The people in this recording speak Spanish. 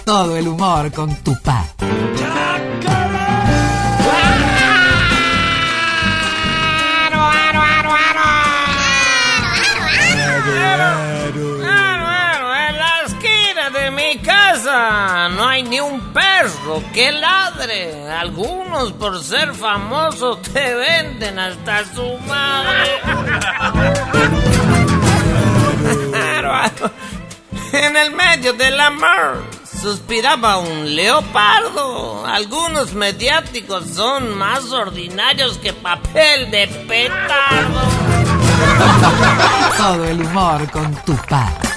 Todo el humor con Tupac. En la esquina de mi casa no hay ni un perro que ladre. Algunos, por ser famosos, te venden hasta su madre. En el medio de la mar suspiraba un leopardo. Algunos mediáticos son más ordinarios que papel de petardo. Todo el humor con Tupac.